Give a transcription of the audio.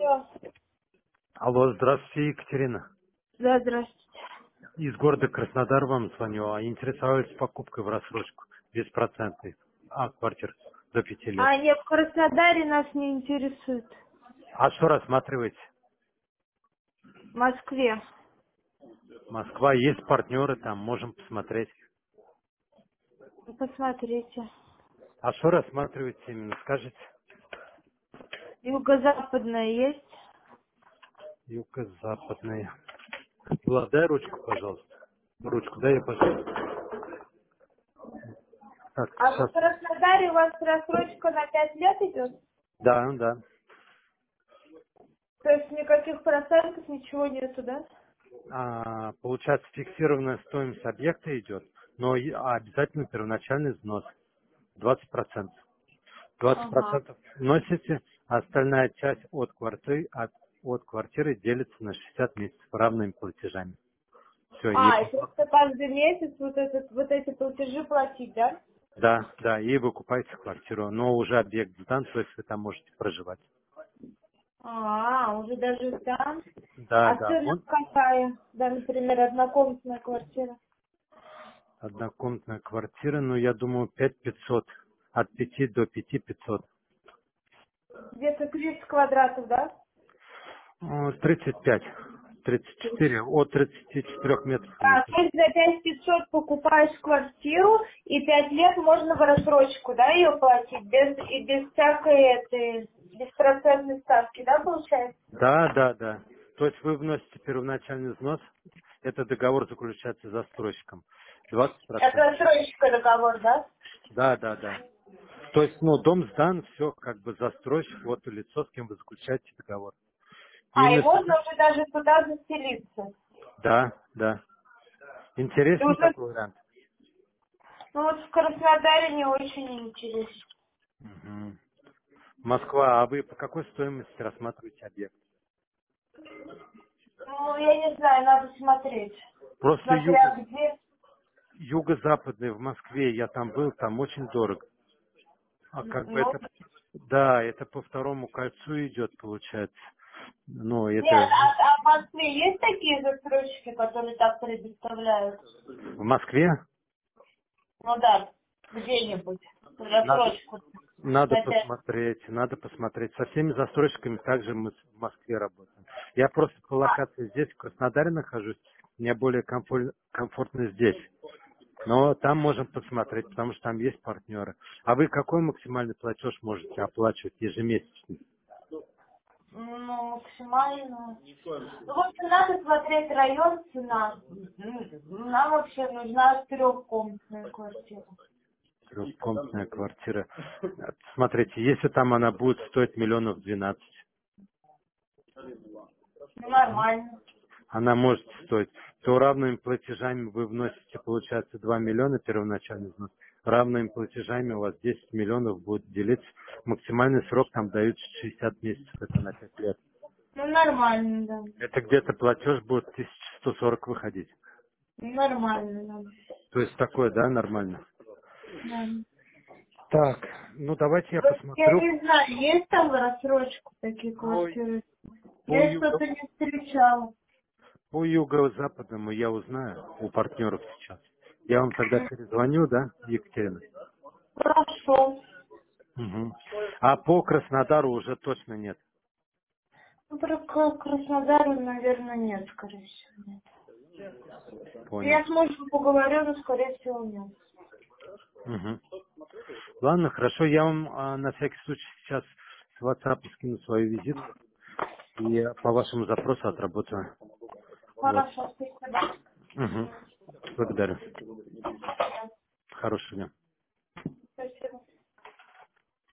Алло. Алло, здравствуйте, Екатерина. Да, здравствуйте. Из города Краснодар вам звоню. Интересовались покупкой в рассрочку, беспроцентной. Квартир до 5 лет. Нет, в Краснодаре нас не интересует. А что рассматриваете? В Москве. Москва, есть партнеры там, можем посмотреть. Посмотрите. А что рассматриваете именно, скажите? Юго-западная есть? Юго-западные. Влад, дай ручку, пожалуйста. Ручку дай, пожалуйста. Так, А в сейчас. Краснодаре у вас рассрочка на 5 лет идет? Да, да. То есть никаких процентов, ничего нету, да? Получается, фиксированная стоимость объекта идет, но обязательно первоначальный взнос 20%. Двадцать Ага. процентов вносите, а остальная часть от квартиры делится на 60 месяцев равными платежами. Все, и И просто каждый месяц вот эти платежи платить, да? да, да, и выкупаете квартиру, но уже объект сдан, то есть вы там можете проживать. Уже даже там. Да, А да, цена вон какая? Да, например, однокомнатная квартира. однокомнатная квартира, ну я думаю 5500, от 5 до 5500. Где-то 30 квадратов, да? 35, 34, от 34 метров То вниз. есть за 5500 покупаешь квартиру, и 5 лет можно в рассрочку, да, ее платить, без всякой этой, беспроцентной ставки, да, получается? Да, да, да. То есть вы вносите первоначальный взнос, это договор заключается с застройщиком. Это 20%. рассрочка договор, да? Да, да, да. То есть, дом сдан, все, как бы застройщик, вот лицо, с кем вы заключаете договор. И Имя можно суда? уже даже туда заселиться. Да, да. И Интересный уже, такой вариант. ну вот в Краснодаре не очень интересно. Мгм. Москва, а вы по какой стоимости рассматриваете объект? Ну, я не знаю, надо смотреть. Просто Смотря где. юго-западный в Москве, я там был, там очень дорого. А как бы Ну, это, да, это по второму кольцу идет, получается. Ну, нет, это а в Москве есть такие застройщики, которые так предоставляют? в Москве Ну да, где-нибудь. надо, Рассрочку надо на 5. посмотреть, надо посмотреть. Со всеми застройщиками также мы в Москве работаем. Я просто по локации здесь, в Краснодаре нахожусь, мне более комфортно здесь. Но там можем посмотреть, потому что там есть партнеры. А вы какой максимальный платеж можете оплачивать ежемесячно? Ну, максимально. Ну, в общем, надо смотреть район, цена. Нам вообще нужна трехкомнатная квартира. Трехкомнатная квартира. Смотрите, если там она будет стоить 12 Ну, нормально. она может стоить, то равными платежами вы вносите, получается, 2 миллиона первоначальный взнос. Равными платежами у вас 10 миллионов будет делиться. Максимальный срок там дают 60 месяцев, это на 5 лет. Ну, нормально, да. Это где-то платеж будет 1140 выходить. Нормально, да. То есть такое, да, нормально? Да. Так, ну давайте я Просто я посмотрю не знаю, есть там в рассрочку такие по, квартиры? по, Я юго, что-то не встречала. по юго-западному я узнаю у партнеров сейчас. Я вам тогда перезвоню, да, Екатерина? Хорошо. Мгм. А по Краснодару уже точно нет. Ну, про Краснодар, наверное, нет, скорее всего, нет. Понял. Я с мужем поговорю, но, скорее всего, нет. Мгм. Ладно, хорошо, я вам на всякий случай сейчас с WhatsApp скину свою визитку и по вашему запросу отработаю. Вот. Хорошо, спасибо. Мгм. Благодарю.